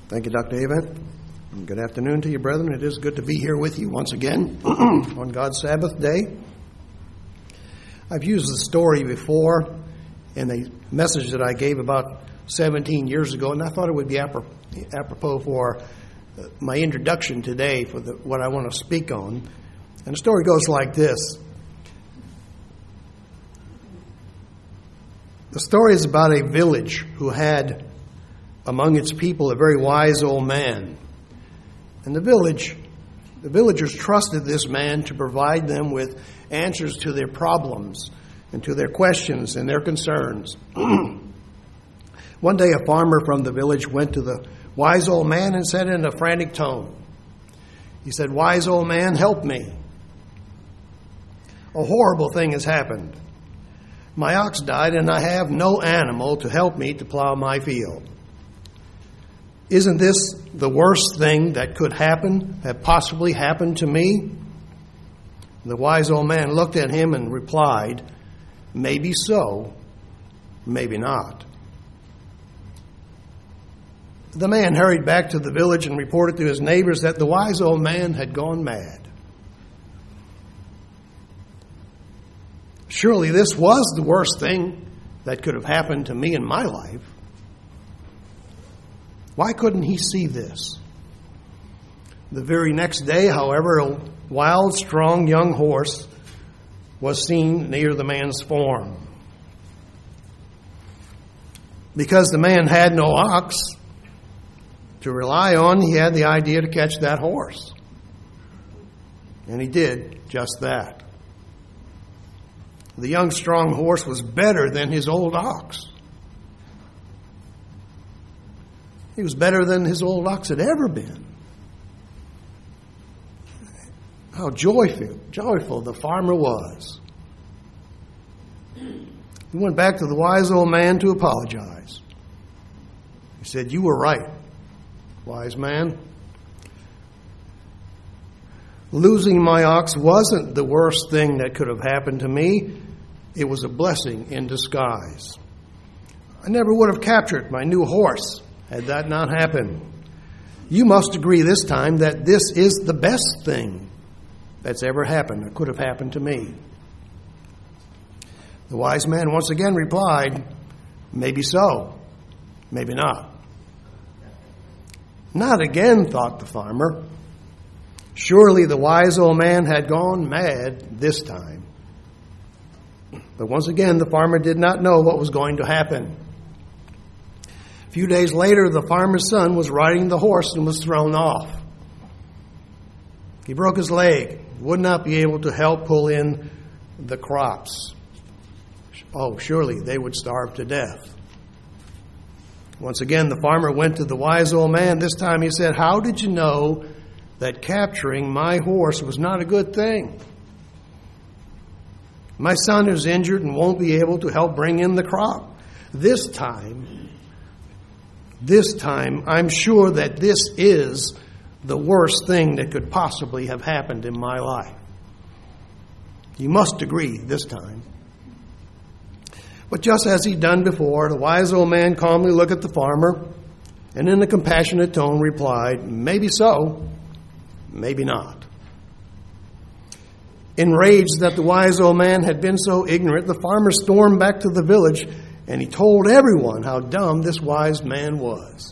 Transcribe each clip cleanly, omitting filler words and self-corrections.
Thank you, Dr. Avent. And good afternoon to you, brethren. It is good to be here with you once again on God's Sabbath day. I've used the story before in a message that I gave about 17 years ago, and I thought it would be apropos for my introduction today for what I want to speak on. And the story goes like this. The story is about a village who had among its people a very wise old man. And the villagers trusted this man to provide them with answers to their problems and to their questions and their concerns. One day a farmer from the village went to the wise old man and said in a frantic tone, he said, "Wise old man, help me. A horrible thing has happened. My ox died and I have no animal to help me to plow my field. Isn't this the worst thing that could happen, that possibly happened to me?" The wise old man looked at him and replied, "Maybe so, maybe not." The man hurried back to the village and reported to his neighbors that the wise old man had gone mad. Surely this was the worst thing that could have happened to me in my life. Why couldn't he see this? The very next day, however, a wild, strong young horse was seen near the man's farm. Because the man had no ox to rely on, he had the idea to catch that horse. And he did just that. The young, strong horse was better than his old ox. He was better than his old ox had ever been. How joyful the farmer was. He went back to the wise old man to apologize. He said, "You were right, wise man. Losing my ox wasn't the worst thing that could have happened to me. It was a blessing in disguise. I never would have captured my new horse had that not happened. You must agree this time that this is the best thing that's ever happened or could have happened to me." The wise man once again replied, "Maybe so, maybe not." Not again, thought the farmer. Surely the wise old man had gone mad this time. But once again, the farmer did not know what was going to happen. A few days later, the farmer's son was riding the horse and was thrown off. He broke his leg, would not be able to help pull in the crops. Oh, surely they would starve to death. Once again, the farmer went to the wise old man. This time he said, "How did you know that capturing my horse was not a good thing? My son is injured and won't be able to help bring in the crop. This time, I'm sure that this is the worst thing that could possibly have happened in my life. You must agree this time." But just as he'd done before, the wise old man calmly looked at the farmer and in a compassionate tone replied, "Maybe so, maybe not." Enraged that the wise old man had been so ignorant, the farmer stormed back to the village and he told everyone how dumb this wise man was.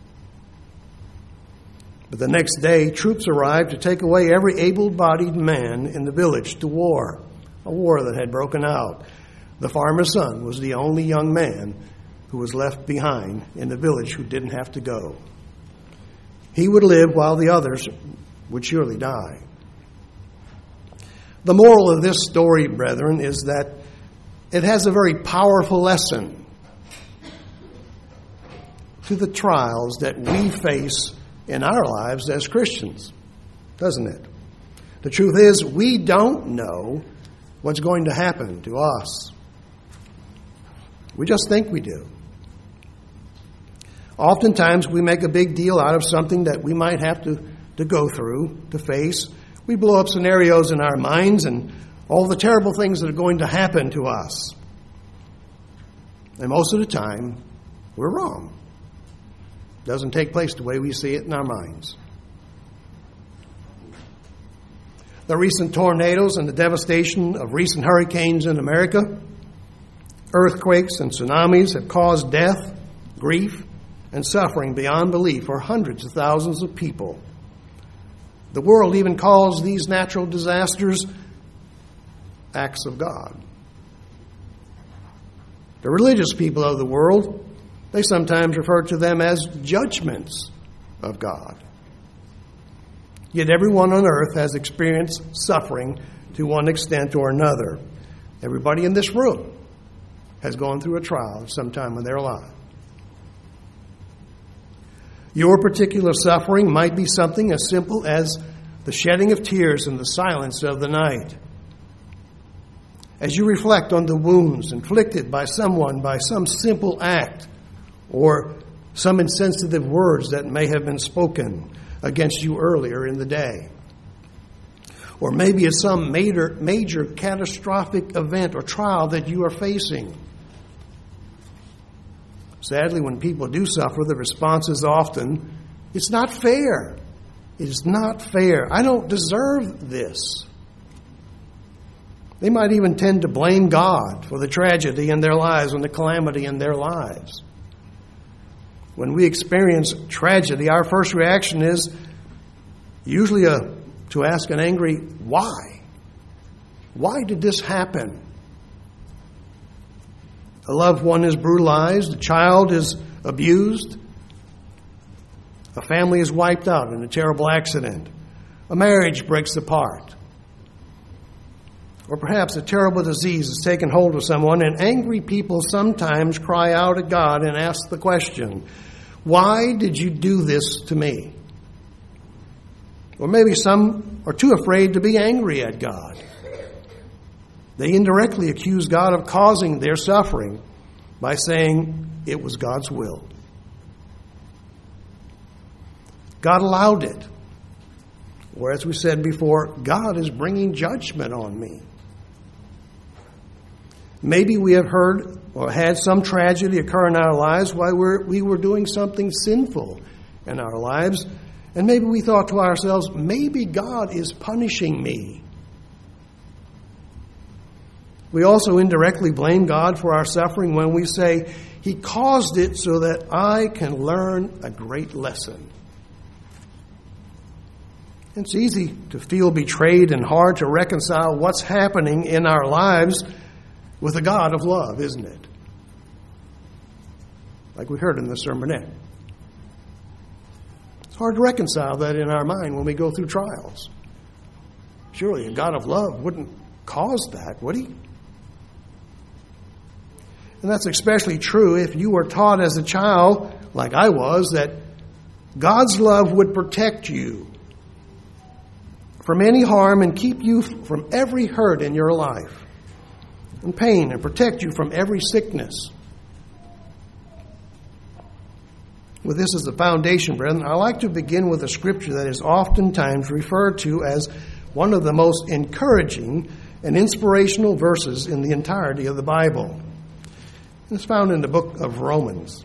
But the next day, troops arrived to take away every able-bodied man in the village to war, a war that had broken out. The farmer's son was the only young man who was left behind in the village who didn't have to go. He would live while the others would surely die. The moral of this story, brethren, is that it has a very powerful lesson to the trials that we face in our lives as Christians, doesn't it? The truth is, we don't know what's going to happen to us. We just think we do. Oftentimes, we make a big deal out of something that we might have to go through, to face. We blow up scenarios in our minds and all the terrible things that are going to happen to us. And most of the time, we're wrong. Doesn't take place the way we see it in our minds. The recent tornadoes and the devastation of recent hurricanes in America, earthquakes and tsunamis have caused death, grief, and suffering beyond belief for hundreds of thousands of people. The world even calls these natural disasters acts of God. The religious people of the world, they sometimes refer to them as judgments of God. Yet everyone on earth has experienced suffering to one extent or another. Everybody in this room has gone through a trial at some time in their life. Your particular suffering might be something as simple as the shedding of tears in the silence of the night. As you reflect on the wounds inflicted by someone by some simple act or some insensitive words that may have been spoken against you earlier in the day. Or maybe it's some major catastrophic event or trial that you are facing. Sadly, when people do suffer, the response is often, it's not fair. It is not fair. I don't deserve this. They might even tend to blame God for the tragedy in their lives and the calamity in their lives. When we experience tragedy, our first reaction is usually to ask an angry, why? Why did this happen? A loved one is brutalized, a child is abused, a family is wiped out in a terrible accident, a marriage breaks apart, or perhaps a terrible disease has taken hold of someone, and angry people sometimes cry out at God and ask the question, why did you do this to me? Or maybe some are too afraid to be angry at God. They indirectly accuse God of causing their suffering by saying it was God's will. God allowed it. Or as we said before, God is bringing judgment on me. Maybe we have heard or had some tragedy occur in our lives while we were doing something sinful in our lives. And maybe we thought to ourselves, maybe God is punishing me. We also indirectly blame God for our suffering when we say, He caused it so that I can learn a great lesson. It's easy to feel betrayed and hard to reconcile what's happening in our lives with a God of love, isn't it? Like we heard in the sermonette. It's hard to reconcile that in our mind when we go through trials. Surely a God of love wouldn't cause that, would He? And that's especially true if you were taught as a child, like I was, that God's love would protect you from any harm and keep you from every hurt in your life and pain and protect you from every sickness. With this as the foundation, brethren, I like to begin with a scripture that is oftentimes referred to as one of the most encouraging and inspirational verses in the entirety of the Bible. It's found in the book of Romans.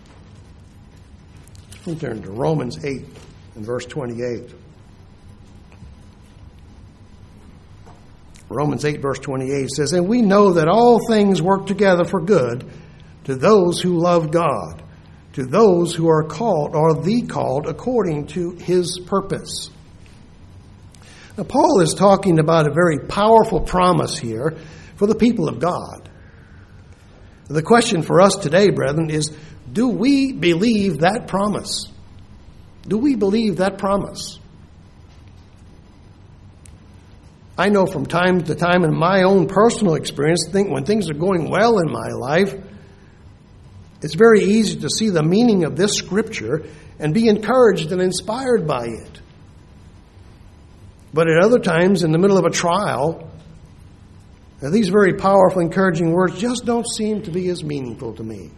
Let's turn to Romans 8 and verse 28. Romans 8 verse 28 says, and we know that all things work together for good to those who love God, to those who are called, or the called, according to His purpose. Now, Paul is talking about a very powerful promise here for the people of God. The question for us today, brethren, is, do we believe that promise? Do we believe that promise? I know from time to time in my own personal experience, when things are going well in my life, it's very easy to see the meaning of this scripture and be encouraged and inspired by it. But at other times, in the middle of a trial, these very powerful, encouraging words just don't seem to be as meaningful to me.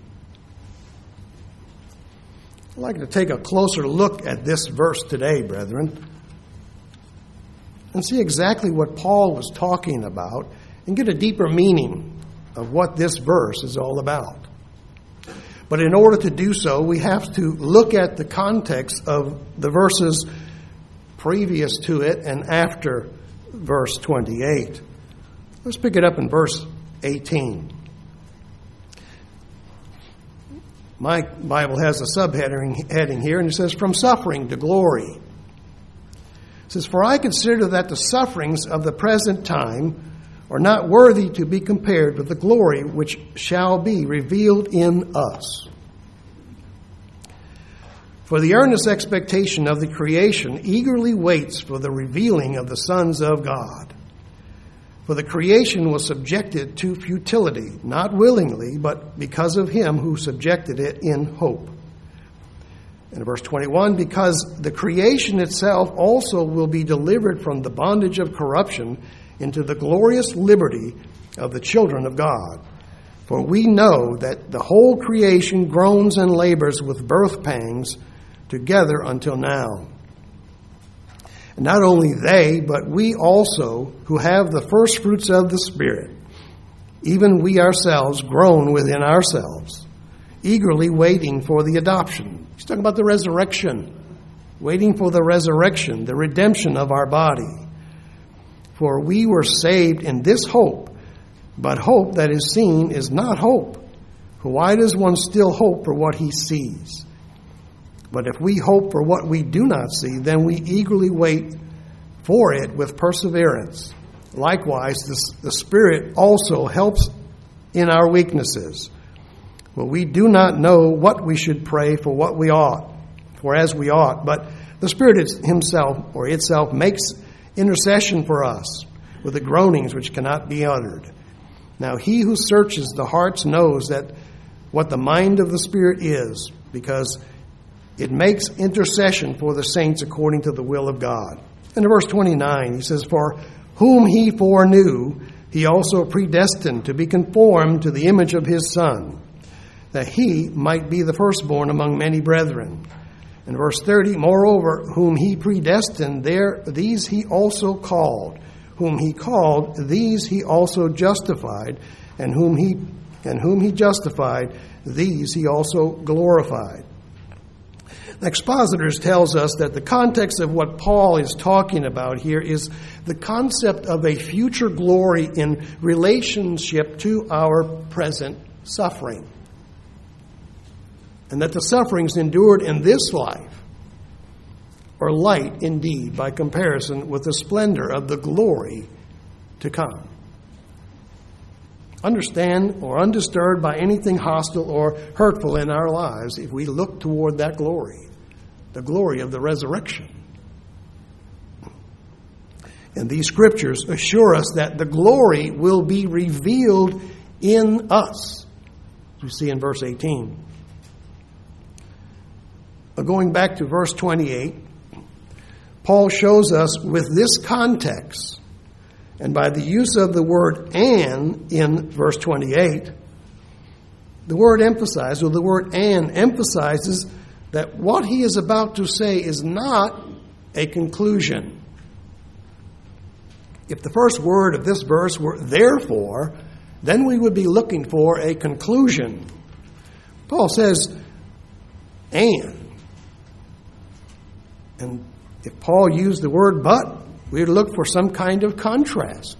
I'd like to take a closer look at this verse today, brethren, and see exactly what Paul was talking about and get a deeper meaning of what this verse is all about. But in order to do so, we have to look at the context of the verses previous to it and after verse 28. Let's pick it up in verse 18. My Bible has a subheading here, and it says, "From suffering to glory." It says, "For I consider that the sufferings of the present time are not worthy to be compared with the glory which shall be revealed in us. For the earnest expectation of the creation eagerly waits for the revealing of the sons of God. For the creation was subjected to futility, not willingly, but because of him who subjected it in hope." In verse 21, "Because the creation itself also will be delivered from the bondage of corruption into the glorious liberty of the children of God. For we know that the whole creation groans and labors with birth pangs together until now. And not only they, but we also, who have the first fruits of the Spirit, even we ourselves groan within ourselves, eagerly waiting for the adoption." He's talking about the resurrection, waiting for the resurrection, the redemption of our body. "For we were saved in this hope, but hope that is seen is not hope. For why does one still hope for what he sees? But if we hope for what we do not see, then we eagerly wait for it with perseverance. Likewise, the Spirit also helps in our weaknesses. For we do not know what we should pray for as we ought, but the Spirit himself or itself makes intercession for us with the groanings which cannot be uttered. Now he who searches the hearts knows that what the mind of the Spirit is, because it makes intercession for the saints according to the will of God." And in verse 29, he says, "For whom he foreknew, he also predestined to be conformed to the image of his Son, that he might be the firstborn among many brethren." In verse 30, "Moreover, whom he predestined, these he also called. Whom he called, these he also justified. And whom he justified, these he also glorified." The expositors tells us that the context of what Paul is talking about here is the concept of a future glory in relationship to our present suffering. And that the sufferings endured in this life are light indeed by comparison with the splendor of the glory to come. Understand or undisturbed by anything hostile or hurtful in our lives if we look toward that glory, the glory of the resurrection. And these scriptures assure us that the glory will be revealed in us, as we see in verse 18. But going back to verse 28, Paul shows us with this context, and by the use of the word "and" in verse 28, the word emphasizes that what he is about to say is not a conclusion. If the first word of this verse were "therefore," then we would be looking for a conclusion. Paul says "and." And if Paul used the word "but," we would look for some kind of contrast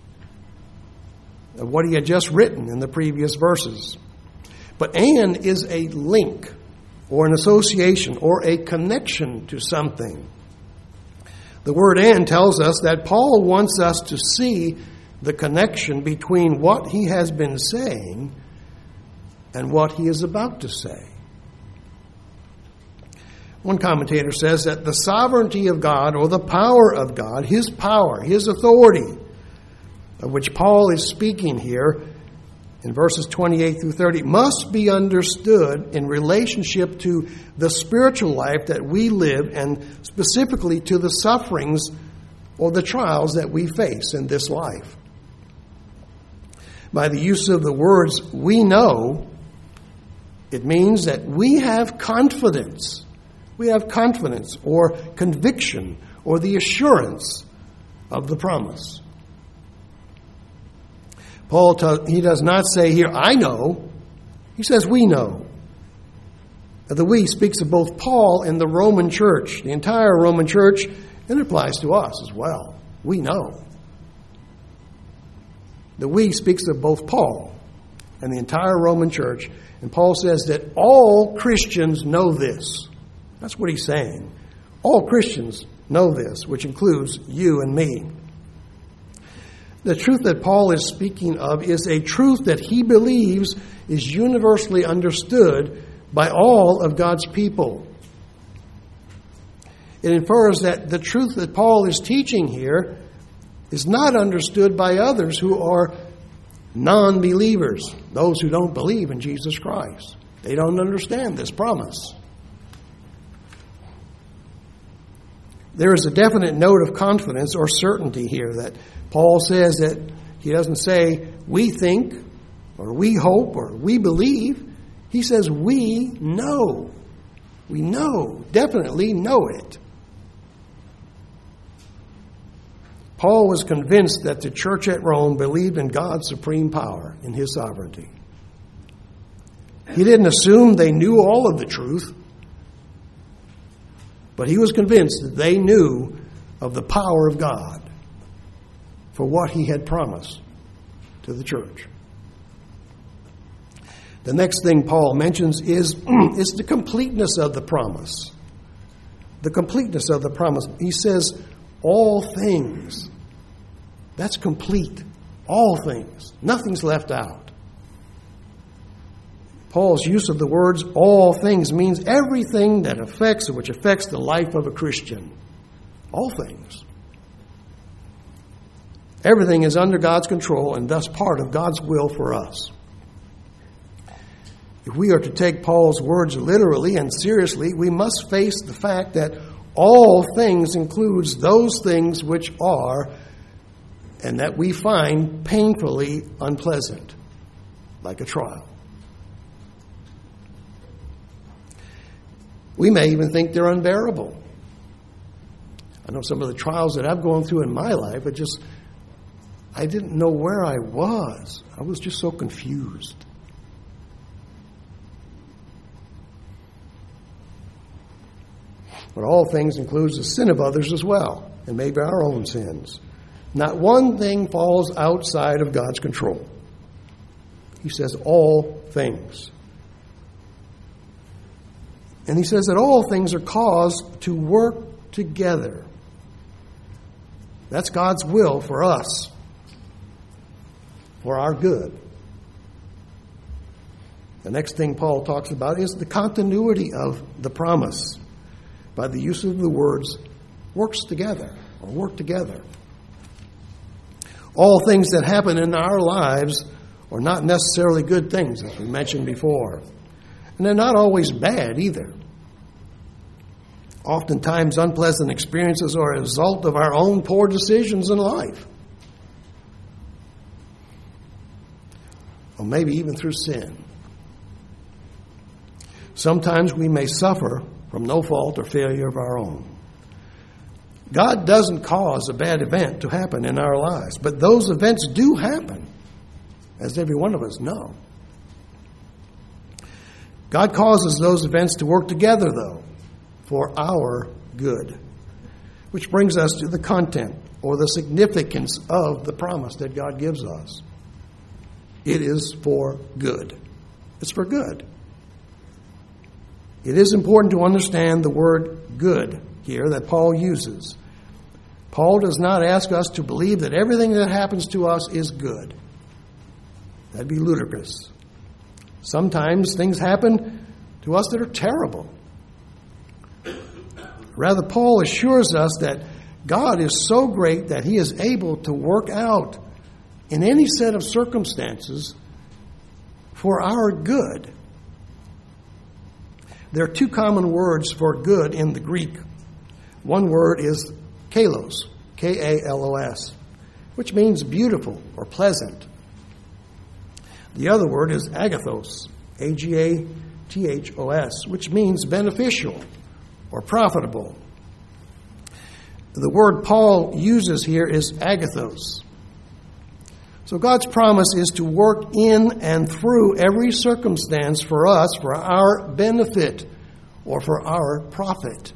of what he had just written in the previous verses. But "and" is a link or an association or a connection to something. The word "and" tells us that Paul wants us to see the connection between what he has been saying and what he is about to say. One commentator says that the sovereignty of God, or the power of God, his power, his authority, of which Paul is speaking here in verses 28 through 30, must be understood in relationship to the spiritual life that we live, and specifically to the sufferings or the trials that we face in this life. By the use of the words "we know," it means that we have confidence. We have confidence or conviction or the assurance of the promise. Paul, he does not say here, "I know." He says, "We know." The we speaks of both Paul and the Roman church, the entire Roman church, and it applies to us as well. We know. The we speaks of both Paul and the entire Roman church, and Paul says that all Christians know this. That's what he's saying. All Christians know this, which includes you and me. The truth that Paul is speaking of is a truth that he believes is universally understood by all of God's people. It infers that the truth that Paul is teaching here is not understood by others who are non-believers, those who don't believe in Jesus Christ. They don't understand this promise. There is a definite note of confidence or certainty here that Paul says that he doesn't say we think or we hope or we believe. He says we know. We know, definitely know it. Paul was convinced that the church at Rome believed in God's supreme power, in his sovereignty. He didn't assume they knew all of the truth, but he was convinced that they knew of the power of God for what he had promised to the church. The next thing Paul mentions is the completeness of the promise. The completeness of the promise. He says, all things. That's complete. All things. Nothing's left out. Paul's use of the words all things means everything that affects or which affects the life of a Christian. All things. Everything is under God's control and thus part of God's will for us. If we are to take Paul's words literally and seriously, we must face the fact that all things includes those things which are and that we find painfully unpleasant, like a trial. We may even think they're unbearable. I know some of the trials that I've gone through in my life, I didn't know where I was. I was just so confused. But all things includes the sin of others as well, and maybe our own sins. Not one thing falls outside of God's control. He says all things. And he says that all things are caused to work together. That's God's will for us, for our good. The next thing Paul talks about is the continuity of the promise by the use of the words works together or work together. All things that happen in our lives are not necessarily good things, as we mentioned before. And they're not always bad either. Oftentimes, unpleasant experiences are a result of our own poor decisions in life. Or maybe even through sin. Sometimes we may suffer from no fault or failure of our own. God doesn't cause a bad event to happen in our lives, but those events do happen, as every one of us know. God causes those events to work together, though, for our good, which brings us to the content or the significance of the promise that God gives us. It is for good. It's for good. It is important to understand the word good here that Paul uses. Paul does not ask us to believe that everything that happens to us is good. That'd be ludicrous. Sometimes things happen to us that are terrible. Rather, Paul assures us that God is so great that he is able to work out in any set of circumstances for our good. There are two common words for good in the Greek. One word is kalos, K-A-L-O-S, which means beautiful or pleasant. The other word is agathos, A-G-A-T-H-O-S, which means beneficial or profitable. The word Paul uses here is agathos. So God's promise is to work in and through every circumstance for us, for our benefit, or for our profit,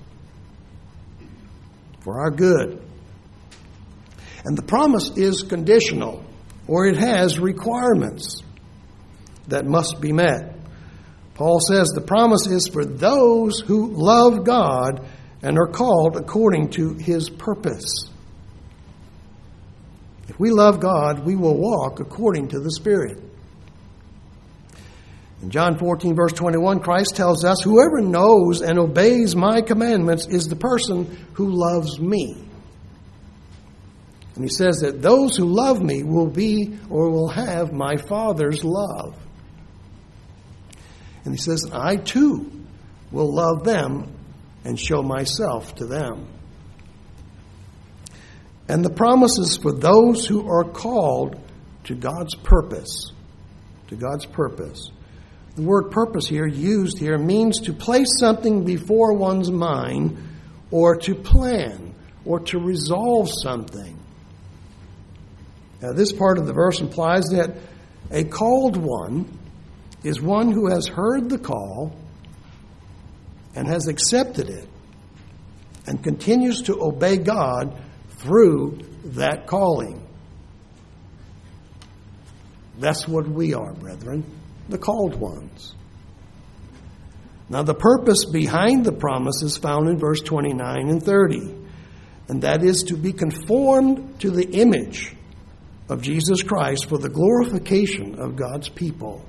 for our good. And the promise is conditional, or it has requirements that must be met. Paul says the promise is for those who love God and are called according to His purpose. If we love God, we will walk according to the Spirit. In John 14, verse 21, Christ tells us, "Whoever knows and obeys my commandments is the person who loves me." And He says that those who love me will be or will have my Father's love. And He says, I too will love them and show myself to them. And the promise is for those who are called to God's purpose. To God's purpose. The word purpose here, used here, means to place something before one's mind, or to plan, or to resolve something. Now, this part of the verse implies that a called one is one who has heard the call and has accepted it and continues to obey God through that calling. That's what we are, brethren, the called ones. Now, the purpose behind the promise is found in verse 29 and 30, and that is to be conformed to the image of Jesus Christ for the glorification of God's people,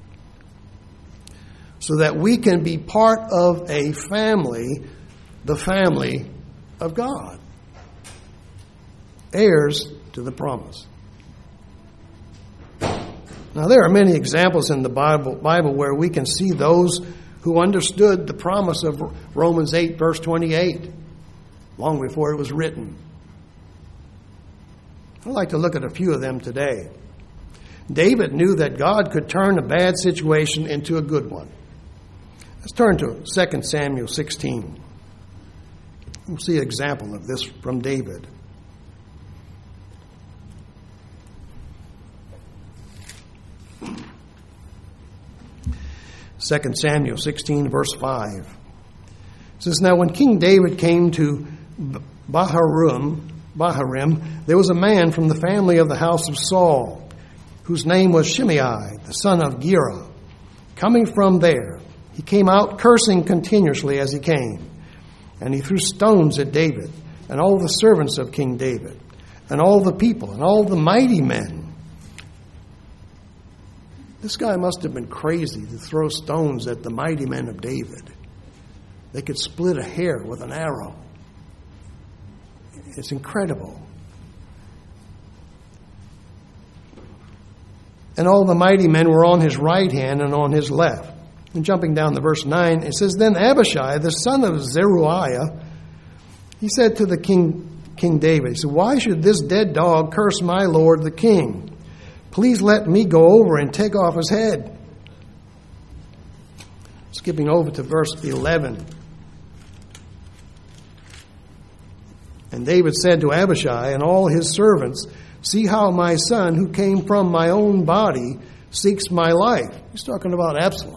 so that we can be part of a family, the family of God, heirs to the promise. Now, there are many examples in the Bible where we can see those who understood the promise of Romans 8, verse 28, long before it was written. I'd like to look at a few of them today. David knew that God could turn a bad situation into a good one. Let's turn to 2 Samuel 16. We'll see an example of this from David. Second Samuel 16, verse 5. It says, "Now when King David came to Baharim, there was a man from the family of the house of Saul, whose name was Shimei, the son of Gera. Coming from there, he came out cursing continuously as he came, and he threw stones at David and all the servants of King David and all the people and all the mighty men." This guy must have been crazy to throw stones at the mighty men of David. They could split a hair with an arrow. It's incredible. And all the mighty men were on his right hand and on his left. And jumping down to verse 9, it says, "Then Abishai, the son of Zeruiah, he said to the King David, he said, 'Why should this dead dog curse my lord the king? Please let me go over and take off his head.'" Skipping over to verse 11. "And David said to Abishai and all his servants, 'See how my son, who came from my own body, seeks my life.'" He's talking about Absalom.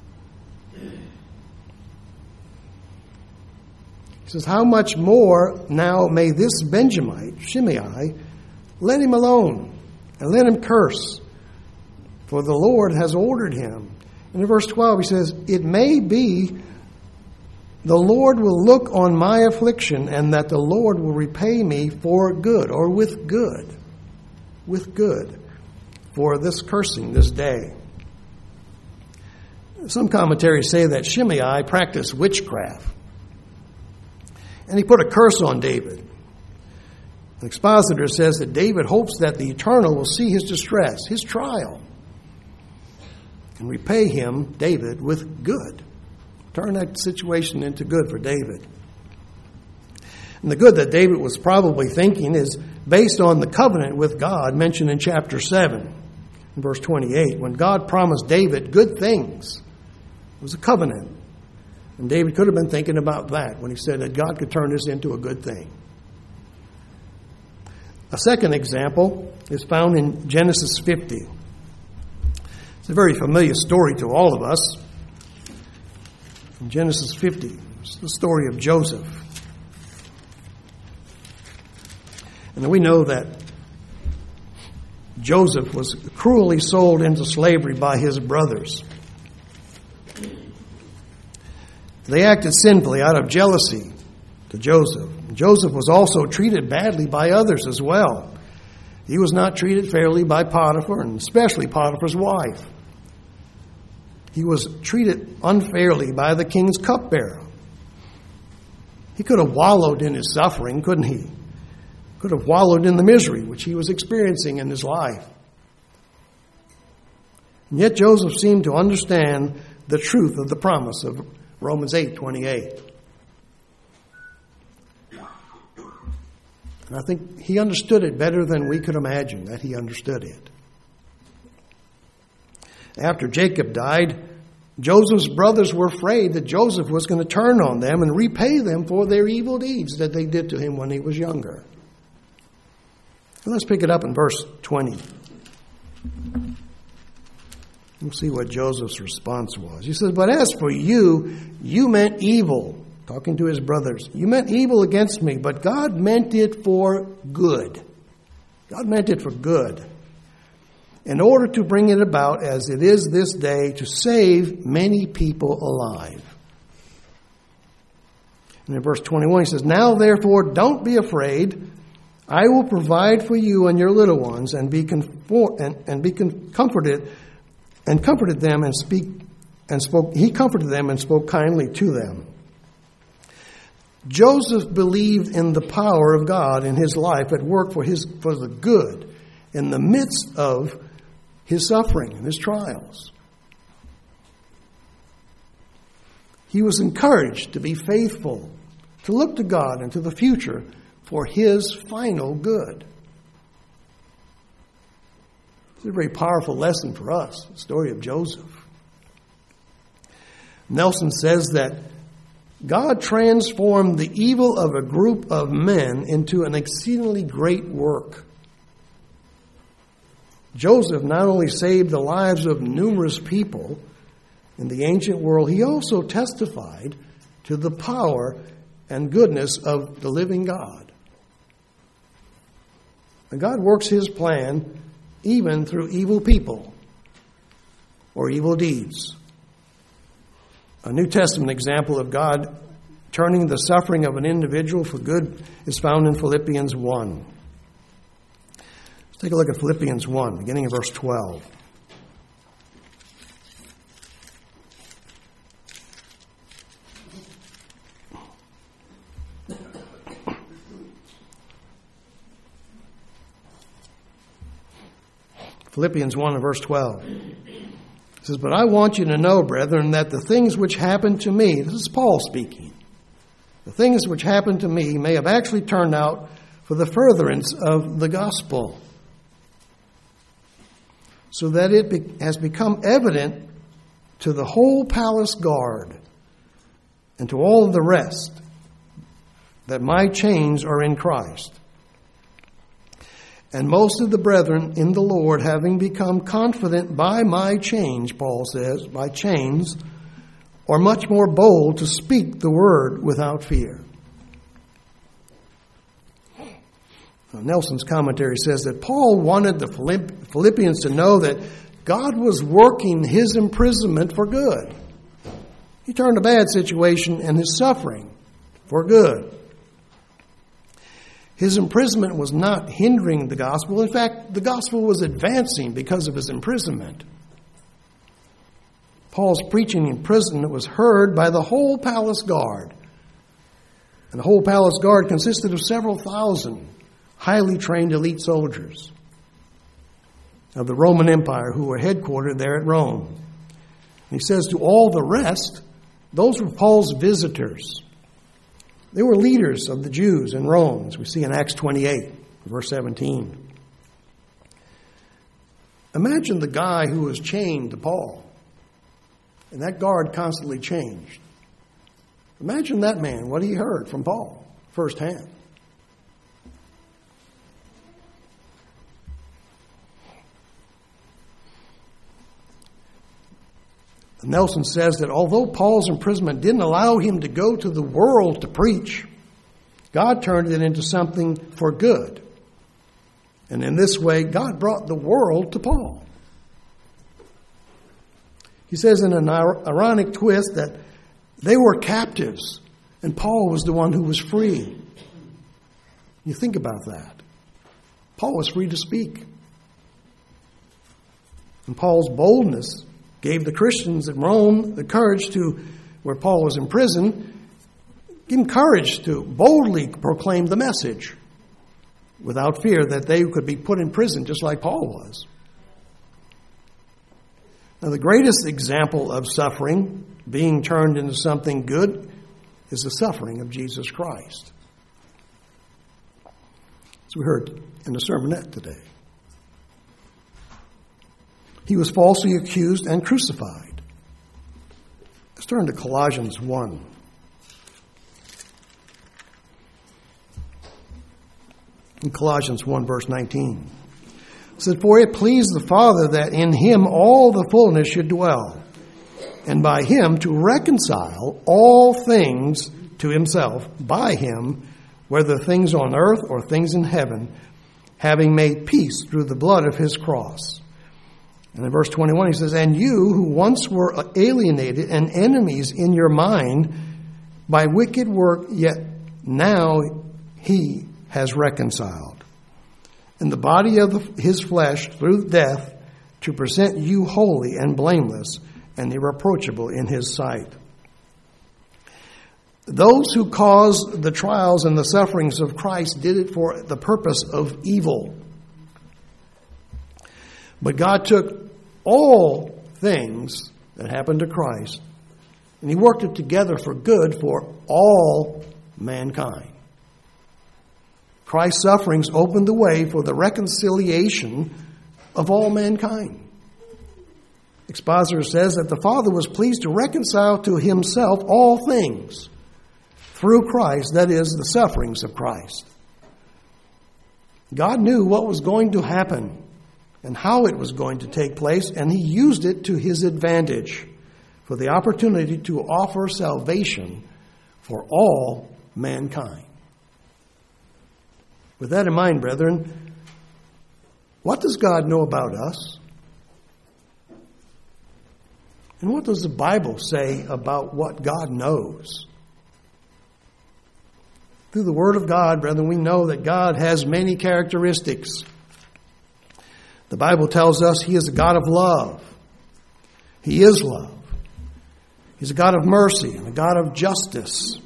He says, "How much more now may this Benjamite, Shimei, let him alone and let him curse, for the Lord has ordered him." And in verse 12 he says, "It may be the Lord will look on my affliction, and that the Lord will repay me for good," or with good, for this cursing this day. Some commentaries say that Shimei practiced witchcraft, and he put a curse on David. The expositor says that David hopes that the Eternal will see his distress, his trial, and repay him, David, with good. Turn that situation into good for David. And the good that David was probably thinking is based on the covenant with God mentioned in chapter 7, in verse 28, when God promised David good things. It was a covenant. And David could have been thinking about that when he said that God could turn this into a good thing. A second example is found in Genesis 50. It's a very familiar story to all of us. In Genesis 50, it's the story of Joseph. And we know that Joseph was cruelly sold into slavery by his brothers. They acted sinfully out of jealousy to Joseph. Joseph was also treated badly by others as well. He was not treated fairly by Potiphar, and especially Potiphar's wife. He was treated unfairly by the king's cupbearer. He could have wallowed in his suffering, couldn't he? Could have wallowed in the misery which he was experiencing in his life. And yet Joseph seemed to understand the truth of the promise of Romans 8:28. And I think he understood it better than we could imagine that he understood it. After Jacob died, Joseph's brothers were afraid that Joseph was going to turn on them and repay them for their evil deeds that they did to him when he was younger. And let's pick it up in verse 20. We'll see what Joseph's response was. He says, "But as for you, you meant evil," talking to his brothers. "You meant evil against me, but God meant it for good." God meant it for good, in order to bring it about as it is this day, to save many people alive. And in verse 21 he says, "Now therefore don't be afraid. I will provide for you and your little ones, and comforted them and spoke. He comforted them and spoke kindly to them." Joseph believed in the power of God in his life at work for the good in the midst of his suffering and his trials. He was encouraged to be faithful, to look to God and to the future for his final good. It's a very powerful lesson for us, the story of Joseph. Nelson says that God transformed the evil of a group of men into an exceedingly great work. Joseph not only saved the lives of numerous people in the ancient world, he also testified to the power and goodness of the living God. And God works his plan even through evil people or evil deeds. A New Testament example of God turning the suffering of an individual for good is found in Philippians 1. Let's take a look at Philippians 1, beginning in verse 12. Philippians 1 and verse 12. It says, "But I want you to know, brethren, that the things which happened to me," this is Paul speaking, "the things which happened to me may have actually turned out for the furtherance of the gospel, so that it has become evident to the whole palace guard and to all of the rest that my chains are in Christ. And most of the brethren in the Lord, having become confident by my change," Paul says, by chains, "are much more bold to speak the word without fear." Nelson's commentary says that Paul wanted the Philippians to know that God was working his imprisonment for good. He turned a bad situation and his suffering for good. His imprisonment was not hindering the gospel. In fact, the gospel was advancing because of his imprisonment. Paul's preaching in prison was heard by the whole palace guard. And the whole palace guard consisted of several thousand highly trained elite soldiers of the Roman Empire who were headquartered there at Rome. And he says to all the rest, those were Paul's visitors. They were leaders of the Jews in Rome, as we see in Acts 28, verse 17. Imagine the guy who was chained to Paul, and that guard constantly changed. Imagine that man, what he heard from Paul firsthand. Nelson says that although Paul's imprisonment didn't allow him to go to the world to preach, God turned it into something for good. And in this way, God brought the world to Paul. He says in an ironic twist that they were captives and Paul was the one who was free. You think about that. Paul was free to speak. And Paul's boldness gave the Christians in Rome the courage to, where Paul was in prison, give him courage to boldly proclaim the message without fear that they could be put in prison just like Paul was. Now, the greatest example of suffering being turned into something good is the suffering of Jesus Christ. As we heard in the sermonette today. He was falsely accused and crucified. Let's turn to Colossians 1. In Colossians 1, verse 19. It said, "For it pleased the Father that in him all the fullness should dwell, and by him to reconcile all things to himself, by him, whether things on earth or things in heaven, having made peace through the blood of his cross." And in verse 21 he says, "And you who once were alienated and enemies in your mind by wicked work, yet now he has reconciled in the body of his flesh through death to present you holy and blameless and irreproachable in his sight." Those who caused the trials and the sufferings of Christ did it for the purpose of evil. But God took all things that happened to Christ and he worked it together for good for all mankind. Christ's sufferings opened the way for the reconciliation of all mankind. Expositor says that the Father was pleased to reconcile to himself all things through Christ, that is, the sufferings of Christ. God knew what was going to happen and how it was going to take place, and he used it to his advantage for the opportunity to offer salvation for all mankind. With that in mind, brethren, what does God know about us? And what does the Bible say about what God knows? Through the Word of God, brethren, we know that God has many characteristics. The Bible tells us he is a God of love. He is love. He's a God of mercy and a God of justice.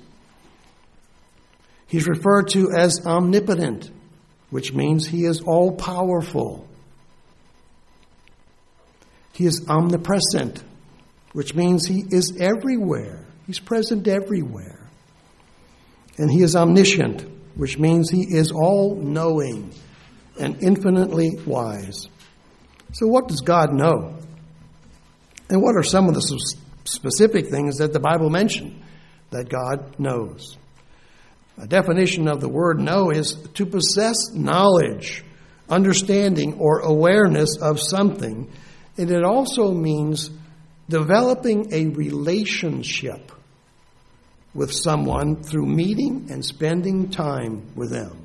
He's referred to as omnipotent, which means he is all-powerful. He is omnipresent, which means he is everywhere. He's present everywhere. And he is omniscient, which means he is all-knowing and infinitely wise. So what does God know? And what are some of the specific things that the Bible mentions that God knows? A definition of the word know is to possess knowledge, understanding, or awareness of something. And it also means developing a relationship with someone through meeting and spending time with them.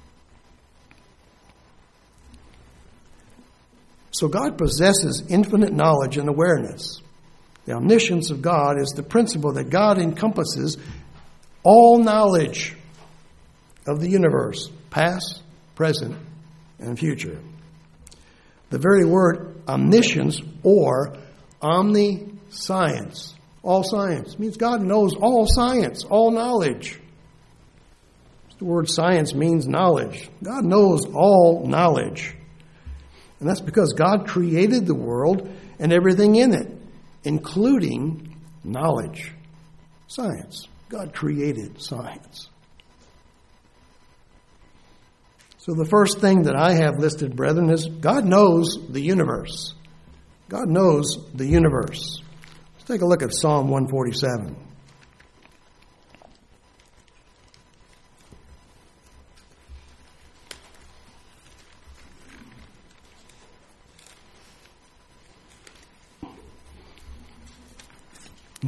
So God possesses infinite knowledge and awareness. The omniscience of God is the principle that God encompasses all knowledge of the universe, past, present, and future. The very word omniscience or omniscience, all science, means God knows all science, all knowledge. The word science means knowledge. God knows all knowledge. And that's because God created the world and everything in it, including knowledge, science. God created science. So the first thing that I have listed, brethren, is God knows the universe. God knows the universe. Let's take a look at Psalm 147.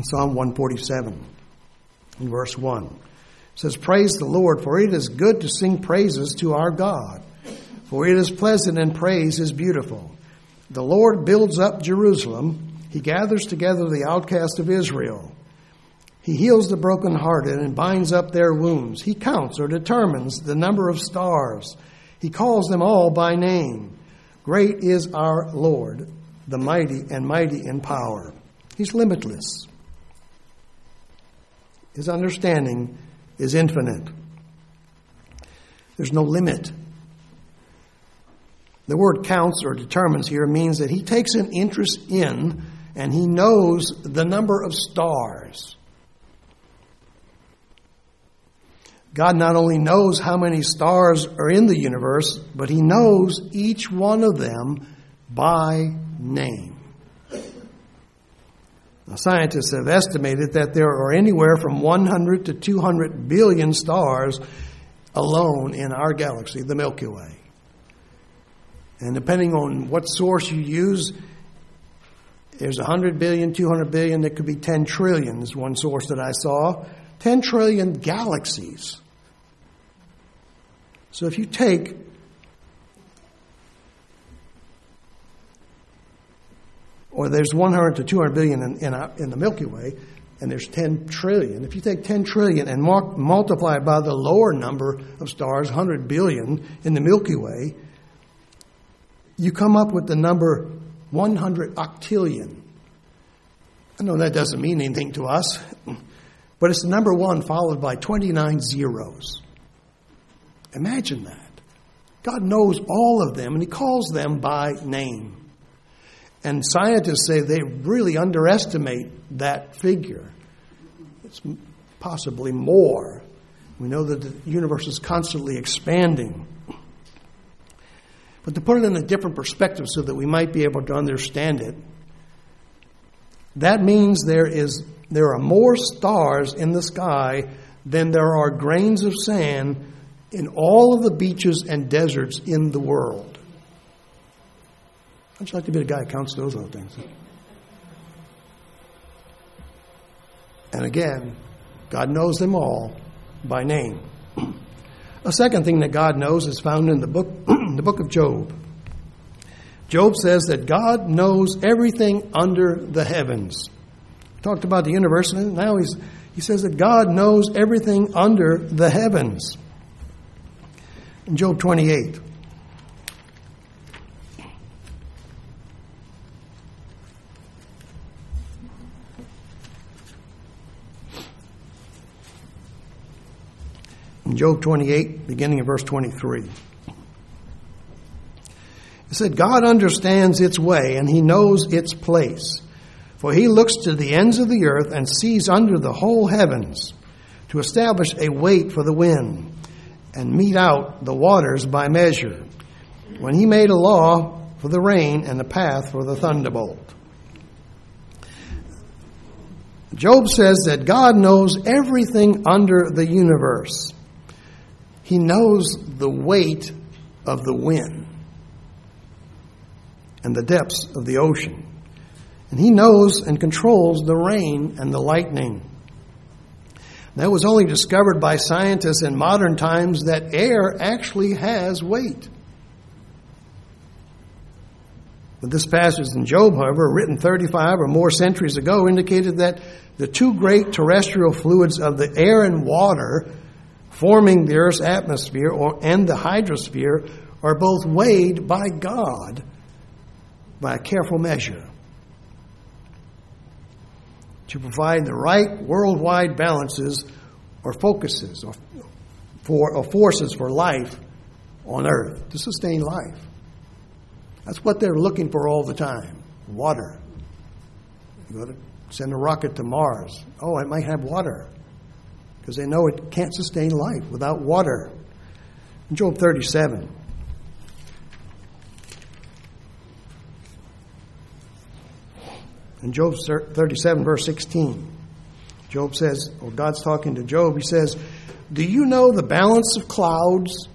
In Psalm 147, in verse 1, it says, "Praise the Lord, for it is good to sing praises to our God. For it is pleasant and praise is beautiful. The Lord builds up Jerusalem. He gathers together the outcast of Israel. He heals the brokenhearted and binds up their wounds. He counts or determines the number of stars. He calls them all by name. Great is our Lord, the mighty and mighty in power." He's limitless. His understanding is infinite. There's no limit. The word counts or determines here means that he takes an interest in and he knows the number of stars. God not only knows how many stars are in the universe, but he knows each one of them by name. Now, scientists have estimated that there are anywhere from 100 to 200 billion stars alone in our galaxy, the Milky Way. And depending on what source you use, there's 100 billion, 200 billion, there could be 10 trillion is one source that I saw. 10 trillion galaxies. So if you take or there's 100 to 200 billion in the Milky Way, and there's 10 trillion. If you take 10 trillion and multiply it by the lower number of stars, 100 billion in the Milky Way, you come up with the number 100 octillion. I know that doesn't mean anything to us, but it's the number 1 followed by 29 zeros. Imagine that. God knows all of them, and he calls them by name. And scientists say they really underestimate that figure. It's possibly more. We know that the universe is constantly expanding. But to put it in a different perspective so that we might be able to understand it, that means there are more stars in the sky than there are grains of sand in all of the beaches and deserts in the world. I'd like to be the guy who counts those little things. And again, God knows them all by name. A second thing that God knows is found in the book of Job. Job says that God knows everything under the heavens. We talked about the universe, and now he says that God knows everything under the heavens. In Job 28. In Job 28, beginning in verse 23. It said, God understands its way, and he knows its place. For he looks to the ends of the earth and sees under the whole heavens to establish a weight for the wind and mete out the waters by measure. When he made a law for the rain and a path for the thunderbolt. Job says that God knows everything under the universe. He knows the weight of the wind and the depths of the ocean. And he knows and controls the rain and the lightning. That was only discovered by scientists in modern times that air actually has weight. But this passage in Job, however, written 35 or more centuries ago, indicated that the two great terrestrial fluids of the air and water forming the Earth's atmosphere and the hydrosphere are both weighed by God by a careful measure to provide the right worldwide balances or focuses or forces for life on Earth, to sustain life. That's what they're looking for all the time. Water. You go to send a rocket to Mars. Oh, it might have water. Because they know it can't sustain life without water. In Job 37. In Job 37, verse 16, Job says, or God's talking to Job, he says, do you know the balance of clouds?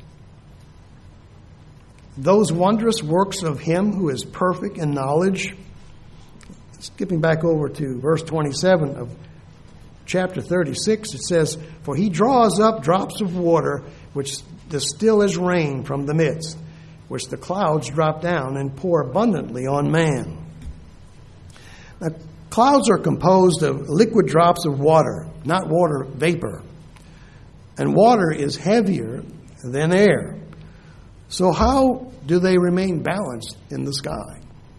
Those wondrous works of him who is perfect in knowledge. Skipping back over to verse 27 of chapter 36, it says, "For he draws up drops of water, which distill as rain from the midst, which the clouds drop down and pour abundantly on man." Now, clouds are composed of liquid drops of water, not water vapor. And water is heavier than air. So how do they remain balanced in the sky?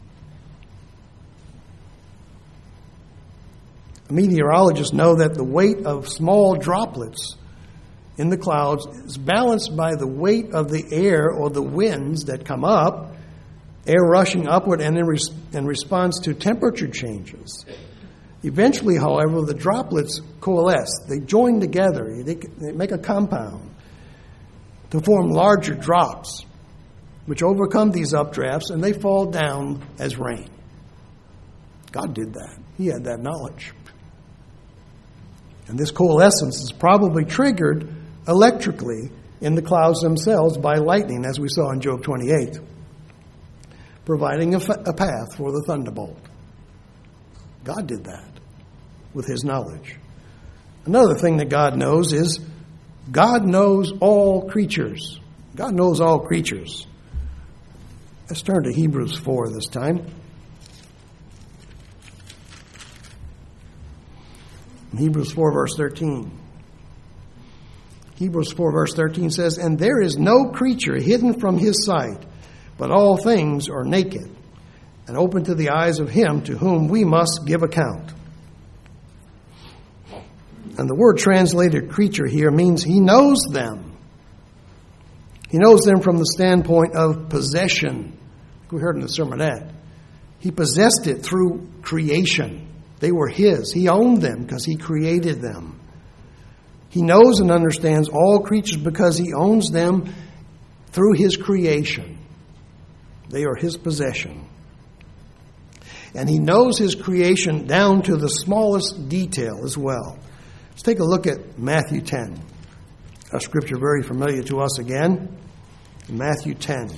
Meteorologists know that the weight of small droplets in the clouds is balanced by the weight of the air or the winds that come up, air rushing upward and in response to temperature changes. Eventually, however, the droplets coalesce. They join together. They make a compound to form larger drops, which overcome these updrafts, and they fall down as rain. God did that. He had that knowledge. And this coalescence is probably triggered electrically in the clouds themselves by lightning, as we saw in Job 28, providing a path for the thunderbolt. God did that with his knowledge. Another thing that God knows is God knows all creatures. God knows all creatures. Let's turn to Hebrews 4 this time. Hebrews 4 verse 13. Hebrews 4 verse 13 says, "And there is no creature hidden from his sight, but all things are naked and open to the eyes of him to whom we must give account." And the word translated creature here means he knows them. He knows them from the standpoint of possession. Like we heard in the sermonette. He possessed it through creation. They were his. He owned them because he created them. He knows and understands all creatures because he owns them through his creation. They are his possession. And he knows his creation down to the smallest detail as well. Let's take a look at Matthew 10. A scripture very familiar to us again. Matthew 10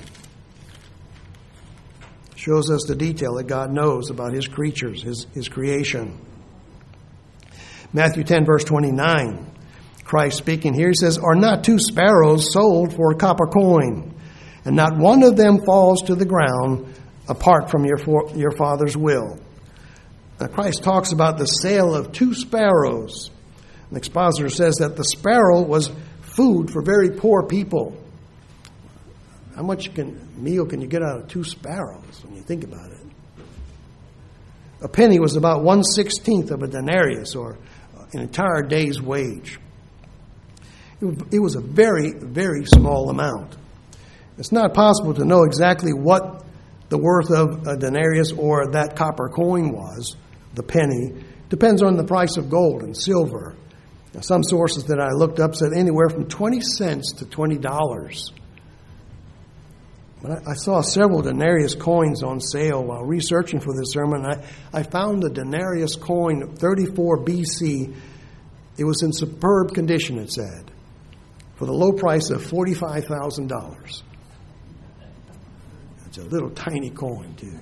shows us the detail that God knows about his creatures, his creation. Matthew 10 verse 29. Christ speaking here, he says, "Are not 2 sparrows sold for a copper coin? And not one of them falls to the ground apart from your Father's will." Now Christ talks about the sale of 2 sparrows. The expositor says that the sparrow was food for very poor people. How much meal can you get out of 2 sparrows when you think about it? A penny was about 1/16 of a denarius, or an entire day's wage. It was a very, very small amount. It's not possible to know exactly what the worth of a denarius or that copper coin was, the penny. Depends on the price of gold and silver. Now, some sources that I looked up said anywhere from 20 cents to $20. But I saw several denarius coins on sale while researching for this sermon. I found the denarius coin 34 BC. It was in superb condition, it said, for the low price of $45,000. It's a little tiny coin, too.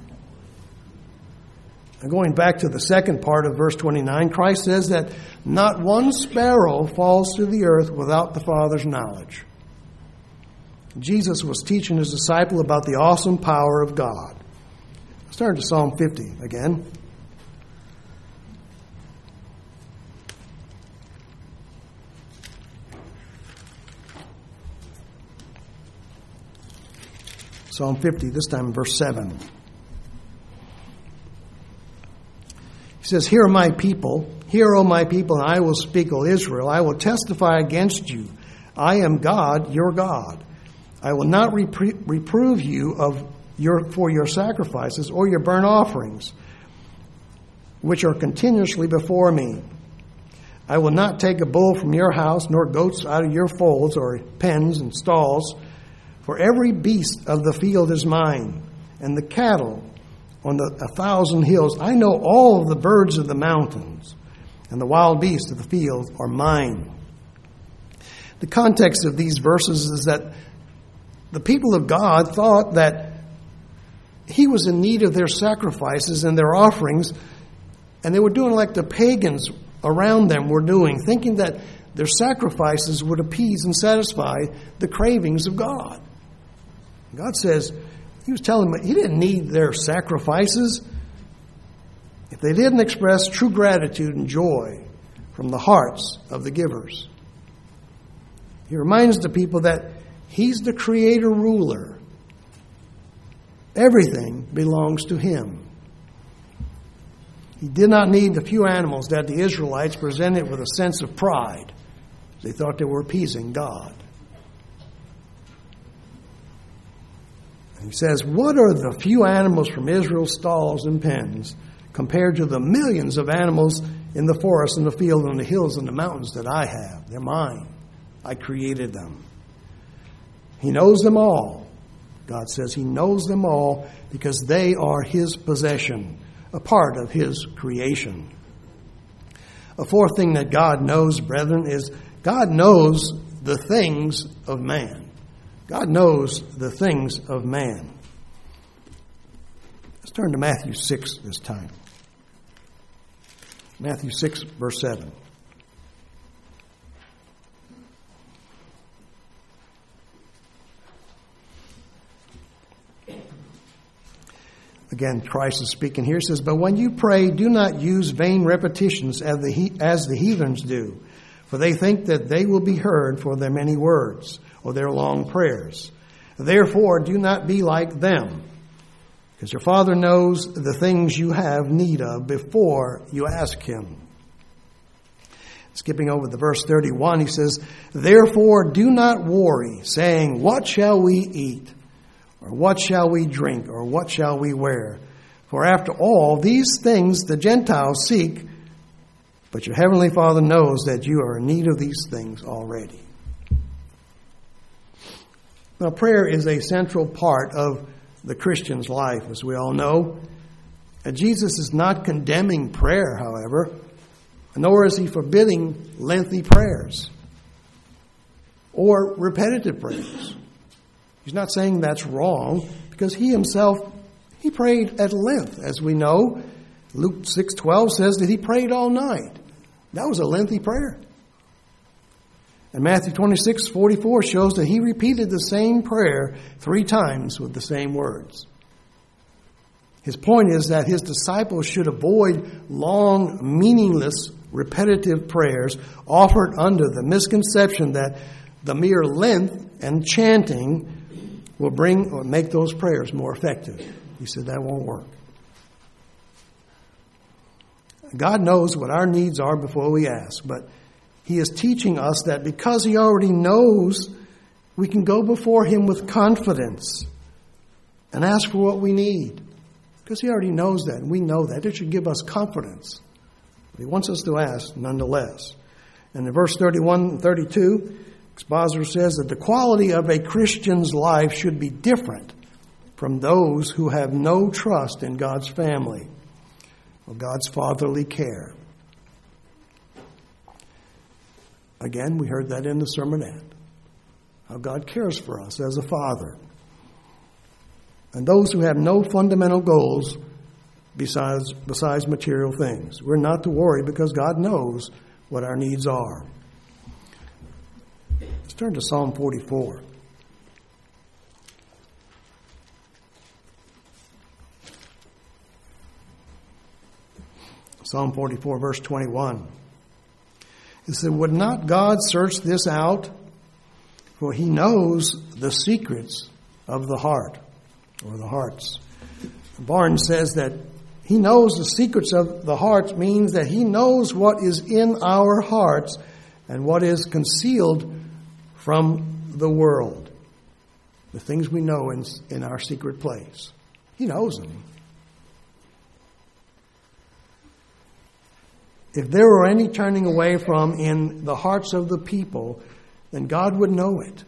And going back to the second part of verse 29, Christ says that not one sparrow falls to the earth without the Father's knowledge. Jesus was teaching his disciple about the awesome power of God. Let's turn to Psalm 50 again. Psalm 50, this time in verse 7. He says, "Hear, my people, hear, O my people, and I will speak, O Israel. I will testify against you. I am God, your God. I will not reprove you for your sacrifices or your burnt offerings, which are continuously before me. I will not take a bull from your house, nor goats out of your folds or pens and stalls. For every beast of the field is mine, and the cattle on 1,000 hills. I know all of the birds of the mountains, and the wild beasts of the field are mine." The context of these verses is that the people of God thought that he was in need of their sacrifices and their offerings, and they were doing like the pagans around them were doing, thinking that their sacrifices would appease and satisfy the cravings of God. God says, he was telling them he didn't need their sacrifices. If they didn't express true gratitude and joy from the hearts of the givers. He reminds the people that he's the creator ruler. Everything belongs to him. He did not need the few animals that the Israelites presented with a sense of pride. They thought they were appeasing God. And he says, what are the few animals from Israel's stalls and pens compared to the millions of animals in the forest and the field and the hills and the mountains that I have? They're mine. I created them. He knows them all. God says he knows them all because they are his possession, a part of his creation. A fourth thing that God knows, brethren, is God knows the things of man. God knows the things of man. Let's turn to Matthew 6 this time. Matthew 6, verse 7. Again, Christ is speaking here. He says, but when you pray, do not use vain repetitions as the heathens do, for they think that they will be heard for their many words or their long prayers. Therefore, do not be like them, because your Father knows the things you have need of before you ask him. Skipping over to verse 31, he says, therefore, do not worry, saying, what shall we eat? Or what shall we drink? Or what shall we wear? For after all, these things the Gentiles seek, but your heavenly Father knows that you are in need of these things already. Now, prayer is a central part of the Christian's life, as we all know. And Jesus is not condemning prayer, however, nor is he forbidding lengthy prayers or repetitive prayers. He's not saying that's wrong, because he himself, he prayed at length, as we know. Luke 6:12 says that he prayed all night. That was a lengthy prayer. And Matthew 26:44 shows that he repeated the same prayer 3 times with the same words. His point is that his disciples should avoid long, meaningless, repetitive prayers offered under the misconception that the mere length and chanting will bring or make those prayers more effective. He said that won't work. God knows what our needs are before we ask, but he is teaching us that because he already knows, we can go before him with confidence and ask for what we need. Because he already knows that, and we know that. It should give us confidence. But he wants us to ask nonetheless. And in verse 31 and 32, Expositor says that the quality of a Christian's life should be different from those who have no trust in God's family or God's fatherly care. Again, we heard that in the sermonette, how God cares for us as a father. And those who have no fundamental goals besides material things. We're not to worry because God knows what our needs are. Let's turn to Psalm 44. Psalm 44, verse 21. It said, would not God search this out? For he knows the secrets of the heart, or the hearts. Barnes says that he knows the secrets of the hearts means that he knows what is in our hearts and what is concealed from the world. The things we know in our secret place. He knows them. If there were any turning away from in the hearts of the people, then God would know it.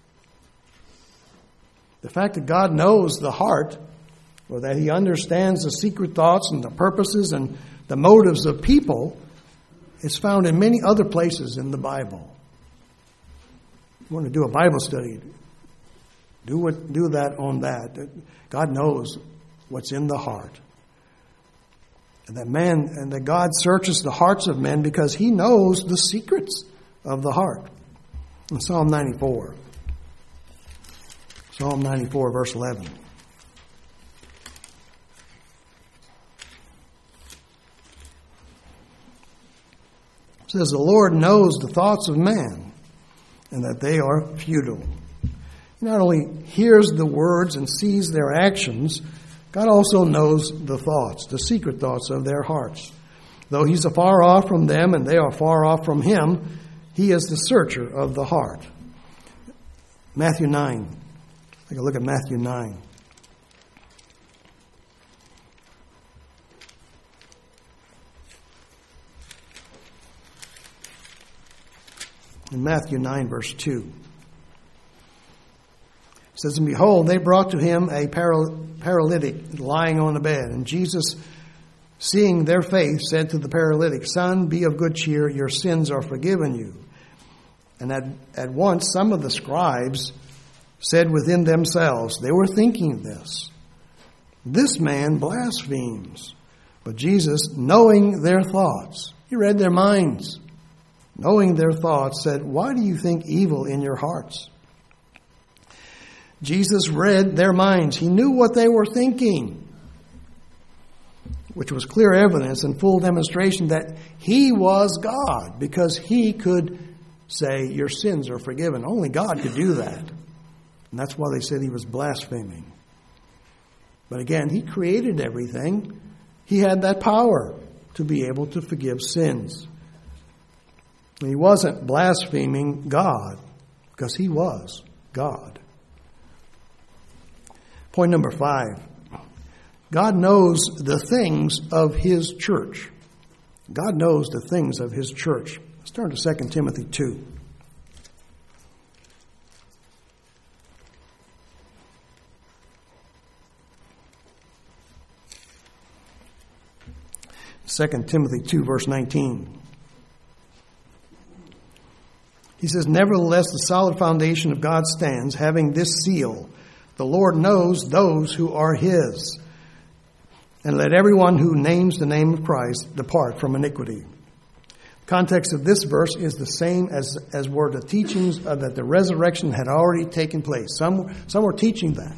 The fact that God knows the heart, or that he understands the secret thoughts and the purposes and the motives of people, is found in many other places in the Bible. If you want to do a Bible study, do that on that. God knows what's in the heart. And that God searches the hearts of men because he knows the secrets of the heart. In Psalm 94. Psalm 94, verse 11. It says, the Lord knows the thoughts of man, and that they are futile. He not only hears the words and sees their actions, God also knows the thoughts, the secret thoughts of their hearts. Though he's afar off from them and they are far off from him, he is the searcher of the heart. Matthew 9. Take a look at Matthew 9. In Matthew 9, verse 2. It says, and behold, they brought to him a paralytic lying on a bed. And Jesus, seeing their faith, said to the paralytic, Son, be of good cheer, your sins are forgiven you. And at once some of the scribes said within themselves, they were thinking this man blasphemes. But Jesus, knowing their thoughts, he read their minds, knowing their thoughts, said, why do you think evil in your hearts? Jesus read their minds. He knew what they were thinking, which was clear evidence and full demonstration that he was God, because he could say, your sins are forgiven. Only God could do that. And that's why they said he was blaspheming. But again, he created everything. He had that power to be able to forgive sins. And he wasn't blaspheming God, because he was God. Point number 5. God knows the things of his church. God knows the things of his church. Let's turn to 2 Timothy 2. Second Timothy 2, verse 19. He says, nevertheless, the solid foundation of God stands, having this seal. The Lord knows those who are his. And let everyone who names the name of Christ depart from iniquity. The context of this verse is the same as were the teachings that the resurrection had already taken place. Some were teaching that.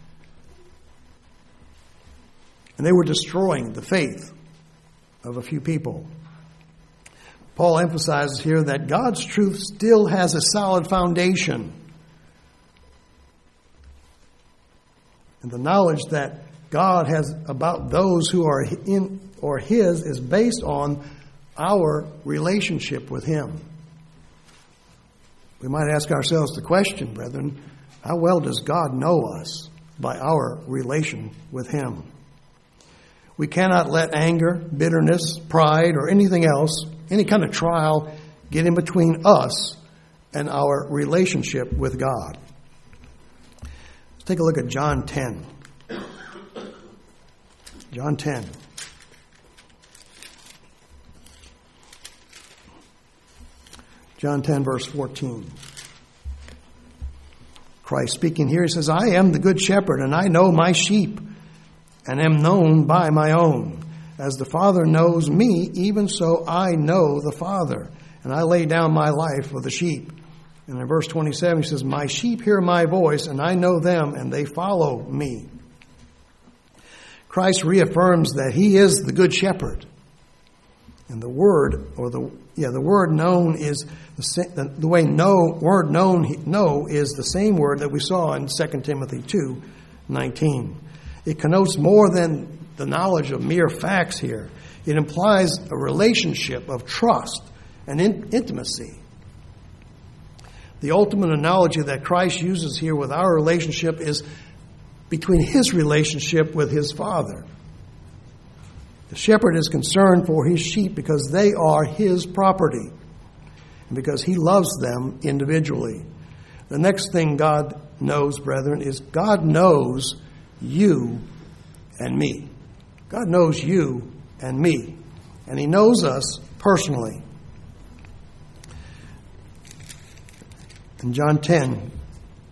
And they were destroying the faith of a few people. Paul emphasizes here that God's truth still has a solid foundation. And the knowledge that God has about those who are in or his is based on our relationship with him. We might ask ourselves the question, brethren, how well does God know us by our relation with him? We cannot let anger, bitterness, pride, or anything else, any kind of trial, get in between us and our relationship with God. Let's take a look at John 10. John 10. John 10, verse 14. Christ speaking here, he says, I am the good shepherd, and I know my sheep, and am known by my own. As the Father knows me, even so I know the Father, and I lay down my life for the sheep. And in verse 27, he says, my sheep hear my voice, and I know them, and they follow me. Christ reaffirms that he is the good shepherd. And the word, the word known is the way word know is the same word that we saw in 2 Timothy 2:19. It connotes more than the knowledge of mere facts here. It implies a relationship of trust and intimacy. The ultimate analogy that Christ uses here with our relationship is between his relationship with his Father. The shepherd is concerned for his sheep because they are his property and because he loves them individually. The next thing God knows, brethren, is God knows you and me. God knows you and me, and he knows us personally. In John 10,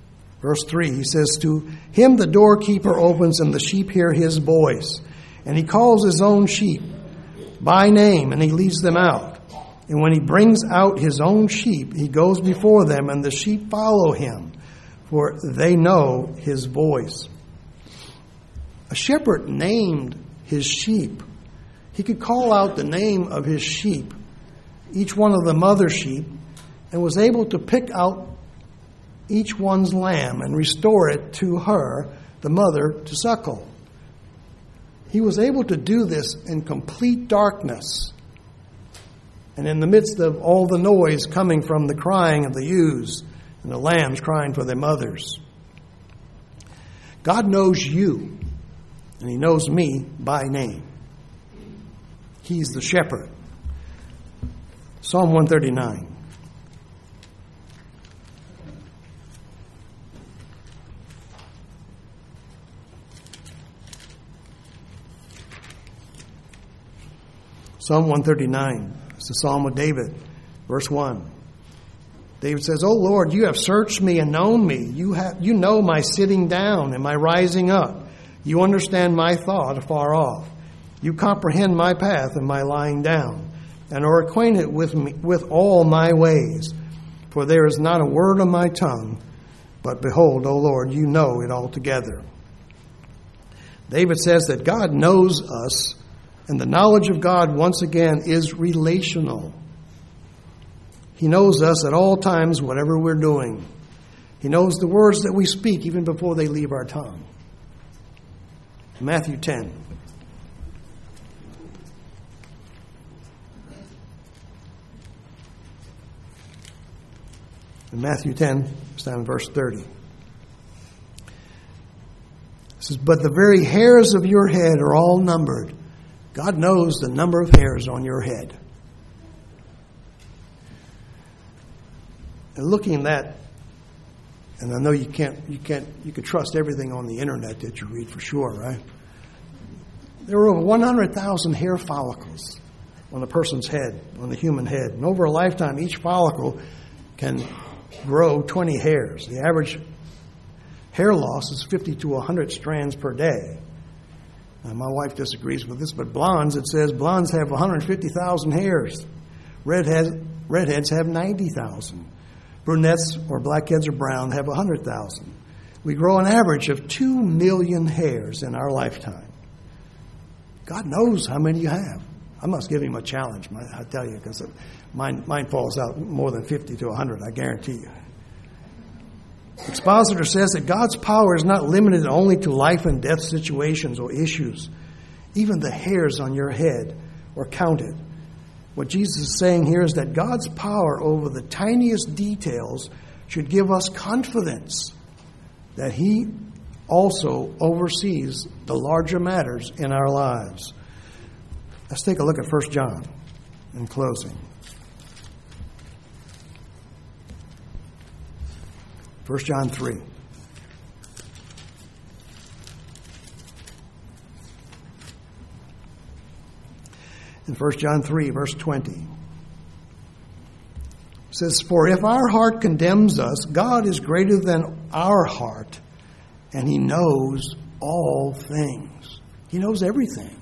Verse 3, he says, to him the doorkeeper opens, and the sheep hear his voice. And he calls his own sheep by name, and he leads them out. And when he brings out his own sheep, he goes before them, and the sheep follow him, for they know his voice. A shepherd named his sheep. He could call out the name of his sheep, each one of the mother sheep, and was able to pick out each one's lamb and restore it to her, the mother, to suckle. He was able to do this in complete darkness and in the midst of all the noise coming from the crying of the ewes and the lambs crying for their mothers. God knows you, and he knows me by name. He's the shepherd. Psalm 139. Psalm 139. It's the Psalm of David, verse 1. David says, O Lord, you have searched me and known me. You know my sitting down and my rising up. You understand my thought afar off. You comprehend my path and my lying down, and are acquainted with me, with all my ways. For there is not a word on my tongue, but behold, O Lord, you know it altogether. David says that God knows us, and the knowledge of God, once again, is relational. He knows us at all times, whatever we're doing. He knows the words that we speak even before they leave our tongue. Matthew 10. In Matthew 10, it's down in verse 30. It says, but the very hairs of your head are all numbered. God knows the number of hairs on your head. And looking at that, and I know you can trust everything on the internet that you read for sure, right? There are over 100,000 hair follicles on a person's head, on the human head. And over a lifetime, each follicle can grow 20 hairs. The average hair loss is 50 to 100 strands per day. Now, my wife disagrees with this, but blondes, it says blondes have 150,000 hairs. Redheads have 90,000. Brunettes or blackheads or brown have 100,000. We grow an average of 2 million hairs in our lifetime. God knows how many you have. I must give him a challenge, I tell you, because mine falls out more than 50 to 100, I guarantee you. Expositor says that God's power is not limited only to life and death situations or issues. Even the hairs on your head are counted. What Jesus is saying here is that God's power over the tiniest details should give us confidence that he also oversees the larger matters in our lives. Let's take a look at 1 John in closing. 1 John 3. In 1 John 3, verse 20, it says, for if our heart condemns us, God is greater than our heart, and he knows all things. He knows everything.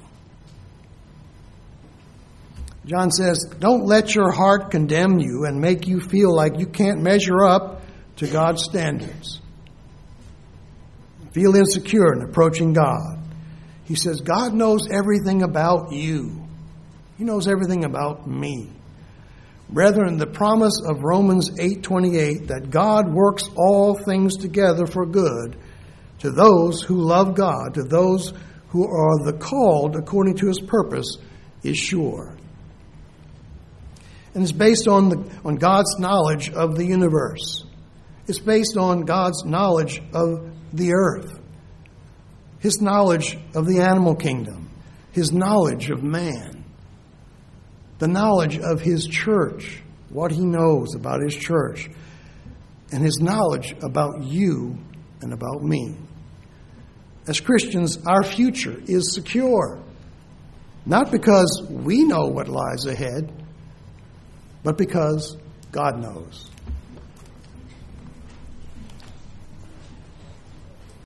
John says, don't let your heart condemn you and make you feel like you can't measure up to God's standards. Feel insecure in approaching God. He says, God knows everything about you. He knows everything about me. Brethren, the promise of Romans 8:28 that God works all things together for good to those who love God, to those who are the called according to his purpose, is sure. And it's based on God's knowledge of the universe. It's based on God's knowledge of the earth, his knowledge of the animal kingdom, his knowledge of man, the knowledge of his church, what he knows about his church, and his knowledge about you and about me. As Christians, our future is secure, not because we know what lies ahead, but because God knows.